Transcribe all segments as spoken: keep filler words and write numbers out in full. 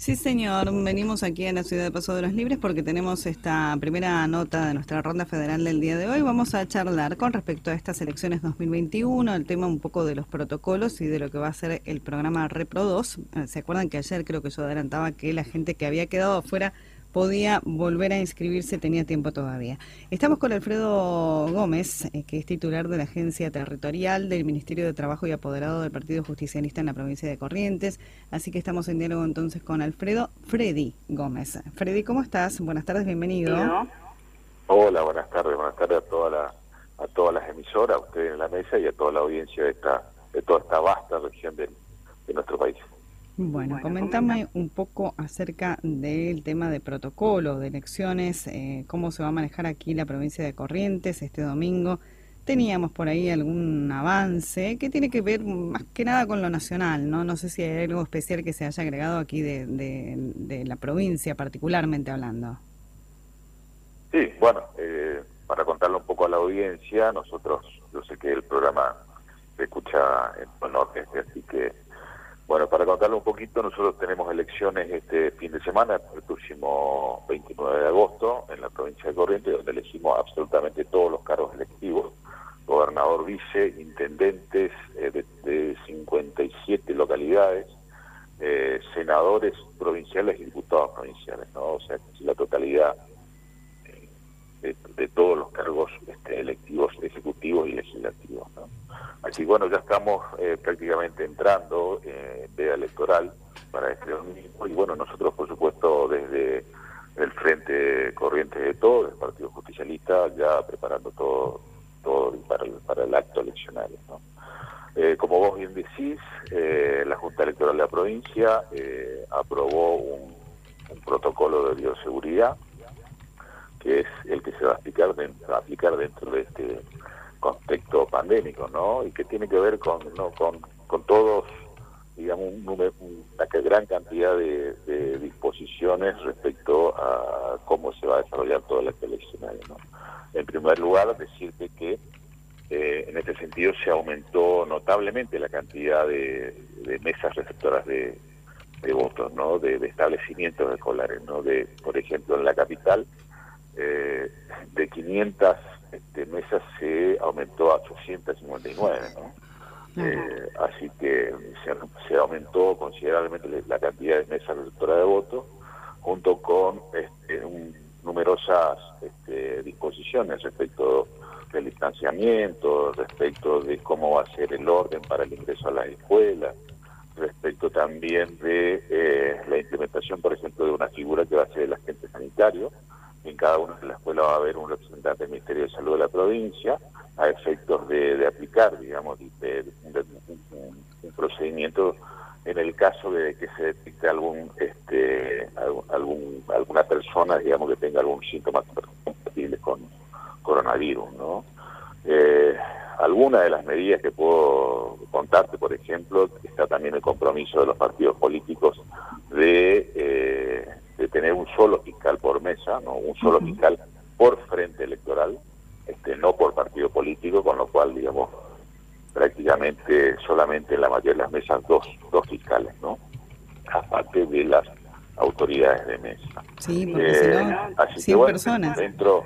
Sí, señor. Venimos aquí a la ciudad de Paso de los Libres porque tenemos esta primera nota de nuestra ronda federal del día de hoy. Vamos a charlar con respecto a estas elecciones dos mil veintiuno, el tema un poco de los protocolos y de lo que va a ser el programa Repro dos. Eh, ¿Se acuerdan que ayer creo que yo adelantaba que la gente que había quedado afuera podía volver a inscribirse, tenía tiempo todavía? Estamos con Alfredo Gómez, eh, que es titular de la Agencia Territorial del Ministerio de Trabajo y apoderado del Partido Justicialista en la provincia de Corrientes. Así que estamos en diálogo entonces con Alfredo Freddy Gómez. Freddy, ¿cómo estás? Buenas tardes, bienvenido. Hola, buenas tardes, buenas tardes a toda la, a todas las emisoras, a ustedes en la mesa y a toda la audiencia de esta, de toda esta vasta región de, de nuestro país. Bueno, comentame un poco acerca del tema de protocolo, de elecciones, eh, cómo se va a manejar aquí la provincia de Corrientes este domingo. Teníamos por ahí algún avance que tiene que ver más que nada con lo nacional, ¿no? No sé si hay algo especial que se haya agregado aquí de, de, de la provincia, particularmente hablando. Sí, bueno, eh, para contarle un poco a la audiencia, nosotros, yo sé que el programa se escucha en el norte, así que, bueno, para contarle un poquito, nosotros tenemos elecciones este fin de semana, el próximo veintinueve de agosto, en la provincia de Corrientes, donde elegimos absolutamente todos los cargos electivos, gobernador, vice, intendentes eh, de, de cincuenta y siete localidades, eh, senadores provinciales y diputados provinciales, ¿no? O sea, la totalidad De, de todos los cargos este, electivos, ejecutivos y legislativos, ¿no? Así bueno, ya estamos eh, prácticamente entrando eh, en veda electoral para este domingo y bueno, nosotros por supuesto desde el Frente Corrientes de Todo, del Partido Justicialista, ya preparando todo, todo para, el, para el acto eleccionario, ¿no? Eh, como vos bien decís, eh, la Junta Electoral de la provincia eh, aprobó un, un protocolo de bioseguridad que es el que se va a aplicar dentro, va a aplicar dentro de este contexto pandémico, ¿no? Y que tiene que ver con, ¿no? con, con todos, digamos, un número, una gran cantidad de, de disposiciones respecto a cómo se va a desarrollar todo el acto eleccionario, ¿no? En primer lugar, decirte que eh, en este sentido se aumentó notablemente la cantidad de, de mesas receptoras de, de votos, ¿no? De, de establecimientos escolares, ¿no? De, por ejemplo, en la capital, Eh, de quinientas este, mesas se aumentó a ochocientas cincuenta y nueve, ¿no? Eh, así que se, se aumentó considerablemente la cantidad de mesas receptoras de votos, junto con este, un, numerosas este, disposiciones respecto del distanciamiento, respecto de cómo va a ser el orden para el ingreso a las escuelas, respecto también de eh, la implementación, por ejemplo, de una figura que va a ser el agente sanitario. En cada una de las escuelas va a haber un representante del Ministerio de Salud de la provincia, a efectos de, de aplicar, digamos, de, de, de, un, un procedimiento en el caso de que se detecte algún, este, algún, alguna persona, digamos, que tenga algún síntoma compatible con coronavirus, ¿no? Eh, algunas de las medidas que puedo contarte, por ejemplo, está también el compromiso de los partidos políticos de... Eh, de tener un solo fiscal por mesa, no un solo uh-huh. fiscal por frente electoral, este, no por partido político, con lo cual, digamos, prácticamente solamente en la mayoría de las mesas dos, dos fiscales, ¿no? Aparte de las autoridades de mesa. Sí, porque eh, si no, así cien que, bueno, personas. Dentro,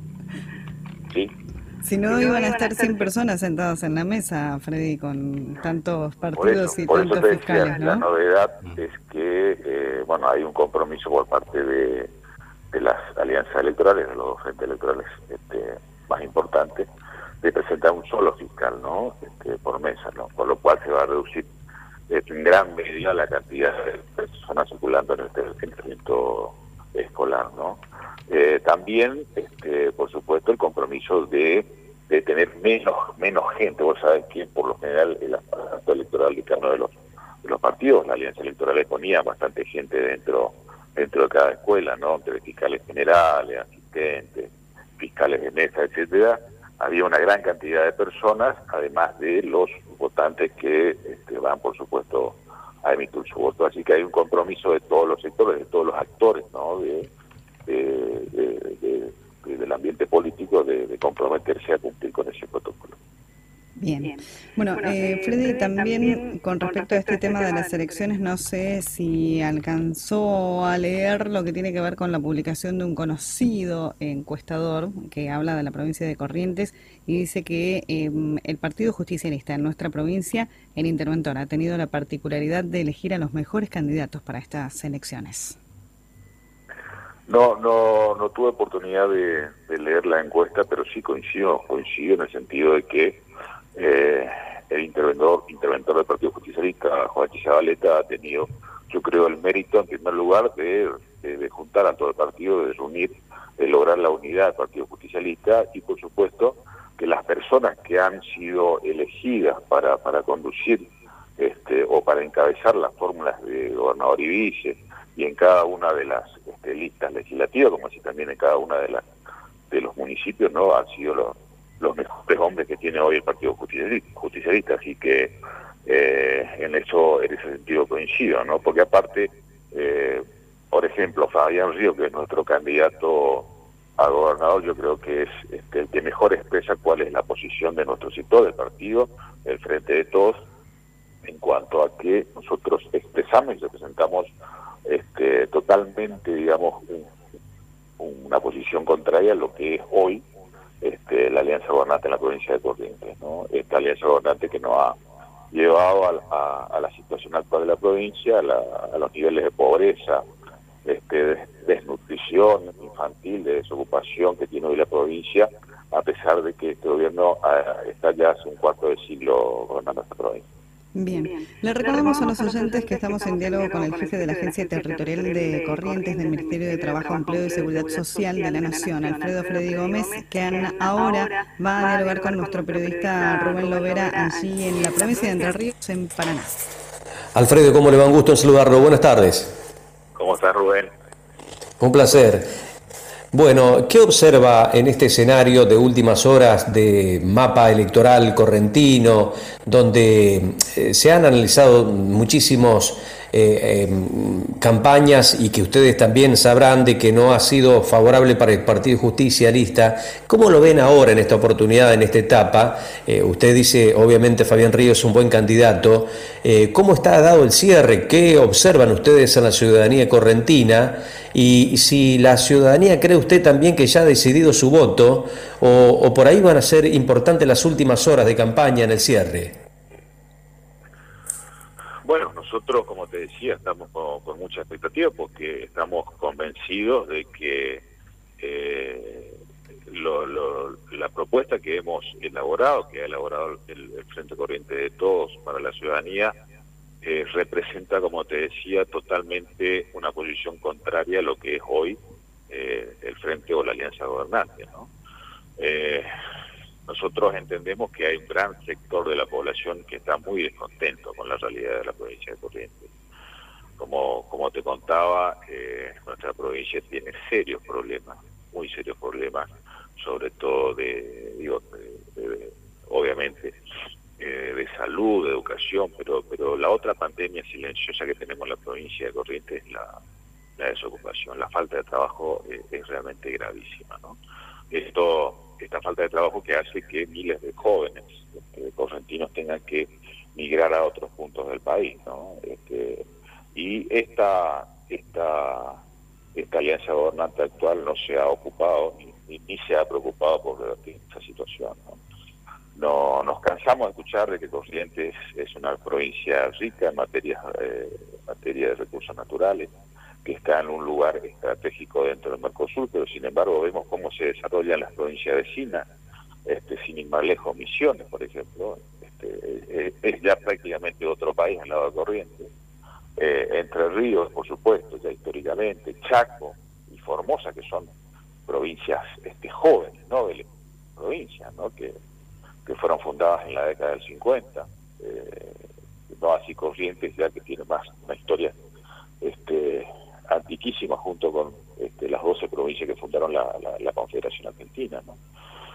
sí. Si no, si no iban a estar cien personas sentadas en la mesa, Freddy, con tantos partidos eso, y por tantos eso te fiscales, decía, ¿no? La novedad es que, eh, bueno, hay un compromiso por parte de, de las alianzas electorales, de los dos frentes electorales este, más importantes, de presentar un solo fiscal, ¿no? Este, por mesa, ¿no? Por lo cual se va a reducir en gran medida la cantidad de personas circulando en este entrenamiento escolar, ¿no? Eh, también, este, por supuesto, el compromiso de, de tener menos menos gente. Vos sabés que por lo general el aparato electoral de cada uno de los, de los partidos, la alianza electoral ponía bastante gente dentro dentro de cada escuela, ¿no? Entre fiscales generales, asistentes, fiscales de mesa, etcétera. Había una gran cantidad de personas, además de los votantes que este, van, por supuesto, a emitir su voto. Así que hay un compromiso de todos los sectores, de todos los actores, ¿no? De, de, de, de, de, del ambiente político de, de comprometerse a cumplir con ese protocolo. Bien. Bueno, eh, Freddy, también con respecto a este tema de las elecciones, no sé si alcanzó a leer lo que tiene que ver con la publicación de un conocido encuestador que habla de la provincia de Corrientes y dice que eh, el Partido Justicialista en nuestra provincia, el interventor, ha tenido la particularidad de elegir a los mejores candidatos para estas elecciones. No, no, no tuve oportunidad de, de leer la encuesta, pero sí coincido, coincido en el sentido de que eh, el interventor, interventor del Partido Justicialista, Joaquín Zabaleta, ha tenido, yo creo, el mérito, en primer lugar, de, de, de juntar a todo el partido, de reunir, de lograr la unidad del Partido Justicialista y, por supuesto, que las personas que han sido elegidas para, para conducir este, o para encabezar las fórmulas de gobernador y vice, y en cada una de las este, listas legislativas, como así también en cada una de las de los municipios, no han sido los, los mejores hombres que tiene hoy el Partido Justicialista, así que eh, en eso, en ese sentido coincido, ¿no? Porque aparte, eh, por ejemplo, Fabián Río, que es nuestro candidato a gobernador, yo creo que es este, el que mejor expresa cuál es la posición de nuestro sector, del partido, del Frente de Todos, en cuanto a que nosotros expresamos y representamos este, totalmente, digamos, un, una posición contraria a lo que es hoy este, la Alianza Gobernante en la provincia de Corrientes, ¿no? Esta Alianza Gobernante que nos ha llevado a, a, a la situación actual de la provincia, a, la, a los niveles de pobreza, este, desnutrición infantil, de desocupación que tiene hoy la provincia, a pesar de que este gobierno uh, está ya hace un cuarto de siglo gobernando esta provincia. Bien. Bien, le recordamos a los oyentes que estamos en diálogo con el jefe de la Agencia Territorial de Corrientes del Ministerio de Trabajo, Empleo y Seguridad Social de la Nación, Alfredo Freddy Gómez, que ahora va a dialogar con nuestro periodista Rubén Lovera allí en la provincia de Entre Ríos, en Paraná. Alfredo, ¿cómo le va? Un gusto en saludarlo. Buenas tardes. ¿Cómo estás, Rubén? Un placer. Bueno, ¿qué observa en este escenario de últimas horas de mapa electoral correntino, donde eh, se han analizado muchísimos eh, eh, campañas y que ustedes también sabrán de que no ha sido favorable para el Partido Justicialista? ¿Cómo lo ven ahora en esta oportunidad, en esta etapa? Eh, usted dice, obviamente, Fabián Ríos es un buen candidato. Eh, ¿Cómo está dado el cierre? ¿Qué observan ustedes en la ciudadanía correntina? Y si la ciudadanía cree usted también que ya ha decidido su voto, o, o por ahí van a ser importantes las últimas horas de campaña en el cierre. Bueno, nosotros, como te decía, estamos con, con mucha expectativa porque estamos convencidos de que eh, lo, lo, la propuesta que hemos elaborado, que ha elaborado el, el Frente Corriente de Todos para la ciudadanía, Eh, representa, como te decía, totalmente una posición contraria a lo que es hoy eh, el Frente o la Alianza Gobernante, ¿no? Eh, nosotros entendemos que hay un gran sector de la población que está muy descontento con la realidad de la provincia de Corrientes. Como, como te contaba, eh, nuestra provincia tiene serios problemas, muy serios problemas, sobre todo de, digo, de, de, de, obviamente, de salud, de educación, pero pero la otra pandemia silenciosa que tenemos en la provincia de Corrientes es la, la desocupación. La falta de trabajo es, es realmente gravísima, ¿no? Esto, esta falta de trabajo que hace que miles de jóvenes este, correntinos tengan que migrar a otros puntos del país, ¿no? Este, y esta, esta, esta alianza gobernante actual no se ha ocupado ni, ni, ni se ha preocupado por revertir esa situación, ¿no? No, nos cansamos de escuchar de que Corrientes es una provincia rica en materia, eh, materia de recursos naturales, que está en un lugar estratégico dentro del Mercosur, pero sin embargo vemos cómo se desarrollan las provincias vecinas, este, sin ir más lejos, Misiones, por ejemplo, este, eh, es ya prácticamente otro país al lado de Corrientes, eh, Entre Ríos, por supuesto, ya históricamente, Chaco y Formosa, que son provincias este, jóvenes, ¿no? De la provincia, ¿no? Que que fueron fundadas en la década del cincuenta, eh, no así Corrientes, ya que tiene más una historia este, antiquísima junto con este, las doce provincias que fundaron la, la, la Confederación Argentina, ¿no?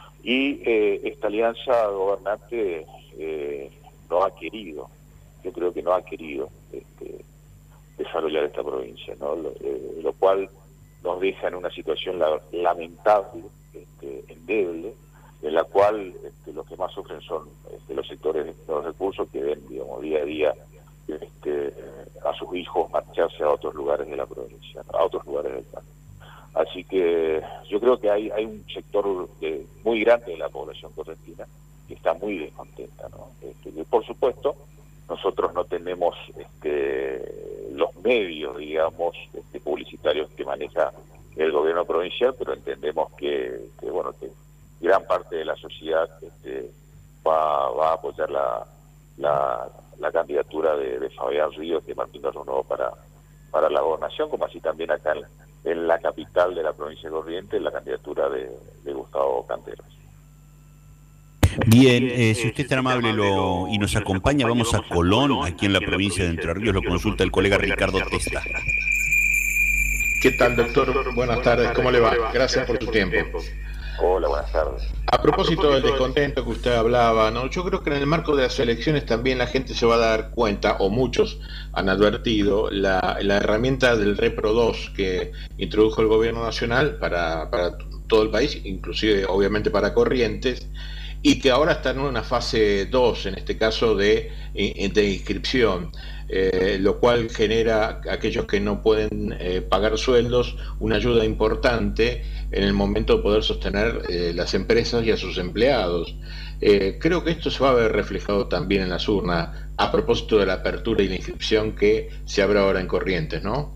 Y eh, esta alianza gobernante eh, no ha querido, yo creo que no ha querido este, desarrollar esta provincia, ¿no? Lo, eh, lo cual nos deja en una situación la, lamentable, este, endeble, en la cual este, los que más sufren son este, los sectores de los recursos que ven, digamos, día a día este, a sus hijos marcharse a otros lugares de la provincia, a otros lugares del país. Así que yo creo que hay, hay un sector de, muy grande de la población correntina que está muy descontenta, ¿no? Este, y por supuesto, nosotros no tenemos este, los medios, digamos, este, publicitarios que maneja el gobierno provincial, pero entendemos que, que bueno, que gran parte de la sociedad este, va, va a apoyar la, la, la candidatura de, de Fabián Ríos, de Martín Garronuevo para, para la gobernación, como así también acá en, en la capital de la provincia de Corrientes, la candidatura de, de Gustavo Canteros. Bien, eh, si usted es tan amable lo, y nos acompaña, vamos a Colón, aquí en la provincia de Entre Ríos, lo consulta el colega Ricardo Testa. ¿Qué tal, doctor? Buenas tardes, ¿cómo le va? Gracias por su tiempo. Hola, buenas tardes. A propósito del descontento que usted hablaba, ¿no? Yo creo que en el marco de las elecciones también la gente se va a dar cuenta, o muchos han advertido, la, la herramienta del Repro dos que introdujo el gobierno nacional para, para todo el país, inclusive obviamente para Corrientes, y que ahora está en una fase dos, en este caso de, de inscripción, eh, lo cual genera a aquellos que no pueden eh, pagar sueldos una ayuda importante en el momento de poder sostener eh, las empresas y a sus empleados. Eh, creo que esto se va a ver reflejado también en las urnas, a propósito de la apertura y la inscripción que se abre ahora en Corrientes, ¿no?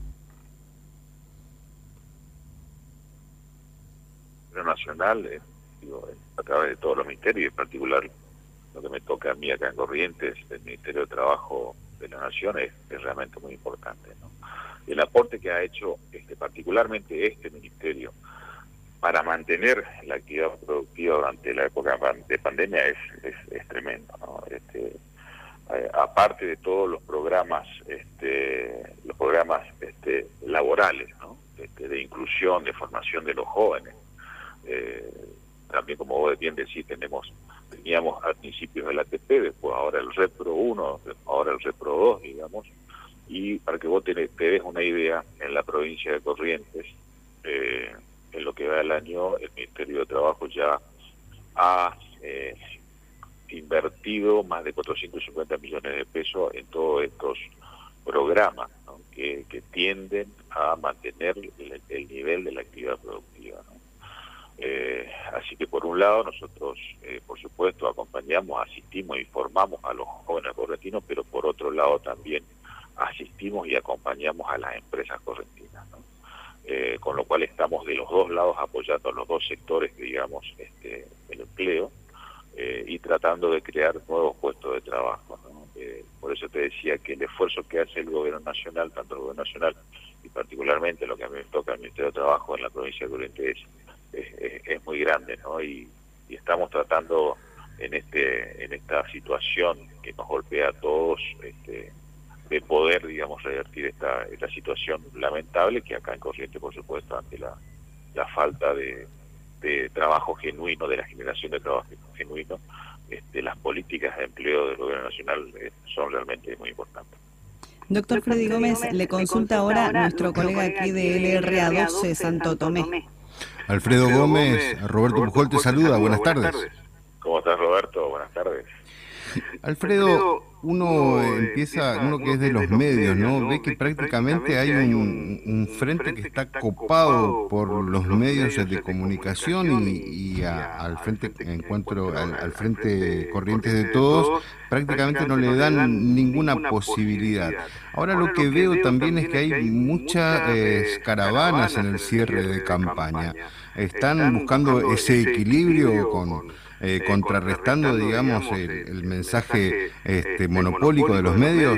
Nacional, eh, digo, a través de todos los ministerios, y en particular lo que me toca a mí acá en Corrientes, el Ministerio de Trabajo de la Nación, es, es realmente muy importante, ¿no? El aporte que ha hecho este, particularmente este ministerio para mantener la actividad productiva durante la época de pandemia es, es, es tremendo, ¿no? Este, eh, aparte de todos los programas, este, los programas este, laborales, ¿no? Este, de inclusión, de formación de los jóvenes. Eh, también, como vos bien decís, tenemos teníamos al principio el A T P, después ahora el Repro uno, ahora el Repro dos, digamos, y para que vos te, te des una idea, en la provincia de Corrientes, eh, en lo que va del año, el Ministerio de Trabajo ya ha eh, invertido más de cuatrocientos cincuenta millones de pesos en todos estos programas, ¿no? que, que tienden a mantener el, el nivel de la actividad productiva, ¿no? Eh, así que por un lado nosotros, eh, por supuesto, acompañamos, asistimos y formamos a los jóvenes correntinos, pero por otro lado también asistimos y acompañamos a las empresas correntinas, ¿no? Eh, con lo cual estamos de los dos lados apoyando a los dos sectores, digamos, este, el empleo, eh, y tratando de crear nuevos puestos de trabajo, ¿no? Eh, por eso te decía que el esfuerzo que hace el gobierno nacional, tanto el gobierno nacional y particularmente lo que a mí me toca el Ministerio de Trabajo en la provincia de Corrientes, es, es, es muy grande, ¿no? Y, y estamos tratando en este en esta situación que nos golpea a todos, este, de poder, digamos, revertir esta esta situación lamentable que acá en Corrientes, por supuesto, ante la, la falta de, de trabajo genuino, de la generación de trabajo genuino, este, las políticas de empleo del gobierno nacional eh, son realmente muy importantes. Doctor Freddy Gómez, le consulta ahora nuestro colega aquí de L R A doce Santo Tomé. Alfredo Gómez, Roberto Pujol te saluda, buenas tardes. ¿Cómo estás, Roberto? Buenas tardes. Alfredo, uno empieza, uno que es de los medios, ¿no? Ve que prácticamente hay un, un frente que está copado por los medios de comunicación y, y a, al frente encuentro al, al frente Corrientes de Todos prácticamente no le dan ninguna posibilidad. Ahora lo que veo también es que hay muchas eh, caravanas en el cierre de campaña. Están buscando ese equilibrio con Eh, contrarrestando, digamos, el, el mensaje este, monopólico de los medios.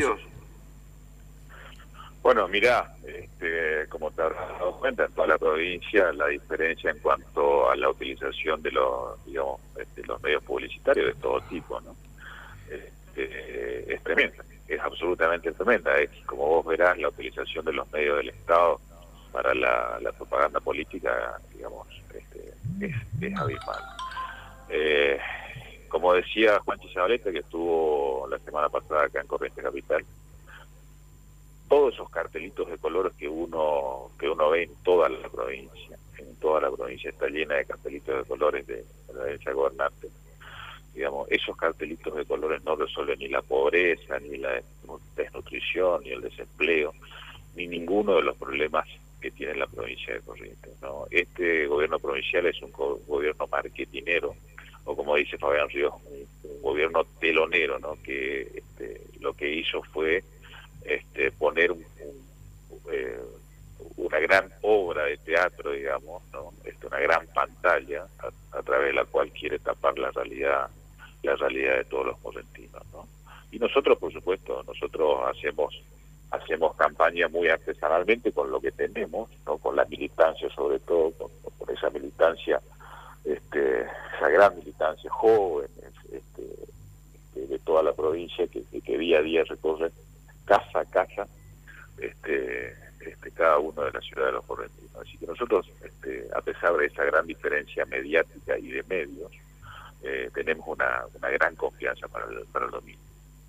Bueno, mirá, este, como te habrás dado cuenta, en toda la provincia la diferencia en cuanto a la utilización de los, digamos, este, los medios publicitarios de todo tipo, ¿no? Este, es tremenda, es absolutamente tremenda. Es, como vos verás, la utilización de los medios del Estado para la, la propaganda política, digamos, este, es, es abismal. Eh, como decía Juanchi Zabaleta, que estuvo la semana pasada acá en Corrientes Capital, todos esos cartelitos de colores que uno que uno ve en toda la provincia, en toda la provincia está llena de cartelitos de colores de, de la herencia gobernante, digamos, esos cartelitos de colores no resuelven ni la pobreza, ni la desnutrición, ni el desempleo, ni ninguno de los problemas que tiene la provincia de Corrientes, ¿no? Este gobierno provincial es un go gobierno marketinero, o como dice Fabián Ríos, un, un gobierno telonero, ¿no? Que este, lo que hizo fue este, poner un, un, eh, una gran obra de teatro, digamos, ¿no? Este, una gran pantalla a, a través de la cual quiere tapar la realidad, la realidad de todos los correntinos, ¿no? Y nosotros, por supuesto, nosotros hacemos hacemos campaña muy artesanalmente con lo que tenemos, ¿no? Con la militancia, sobre todo, con, con esa militancia, este, esa gran militancia joven, este, este, de toda la provincia, que, que día a día recorre casa a casa, este, este, cada uno de la ciudad de los correntinos. Así que nosotros, este, a pesar de esa gran diferencia mediática y de medios, eh, tenemos una, una gran confianza para el, para el domingo.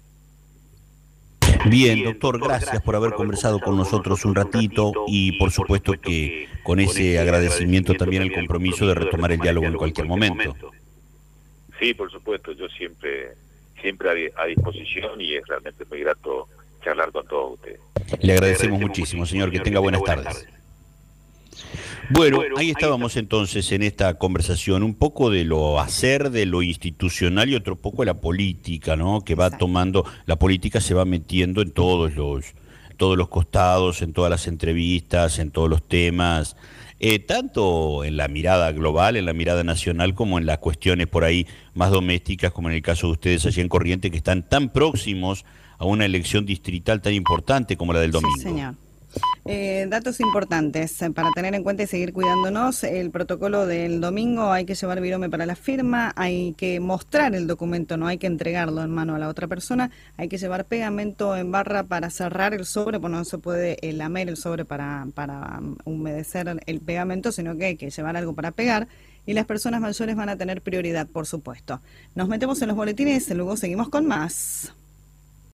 Bien, doctor, gracias por haber conversado con nosotros un ratito y por supuesto que con ese agradecimiento también el compromiso de retomar el diálogo en cualquier momento. Sí, por supuesto, yo siempre siempre a disposición y es realmente muy grato charlar con todos ustedes. Le agradecemos muchísimo, señor, que tenga buenas tardes. Bueno, ahí estábamos entonces en esta conversación, un poco de lo hacer, de lo institucional y otro poco de la política, ¿no? Que va tomando, la política se va metiendo en todos los, todos los costados, en todas las entrevistas, en todos los temas, eh, tanto en la mirada global, en la mirada nacional, como en las cuestiones por ahí más domésticas, como en el caso de ustedes allí en Corrientes, que están tan próximos a una elección distrital tan importante como la del domingo. Sí, señor. Eh, datos importantes eh, para tener en cuenta y seguir cuidándonos. El protocolo del domingo: hay que llevar virome para la firma, hay que mostrar el documento, no hay que entregarlo en mano a la otra persona, hay que llevar pegamento en barra para cerrar el sobre, porque no se puede eh, lamer el sobre para, para humedecer el pegamento, sino que hay que llevar algo para pegar, y las personas mayores van a tener prioridad, por supuesto. Nos metemos en los boletines y luego seguimos con más.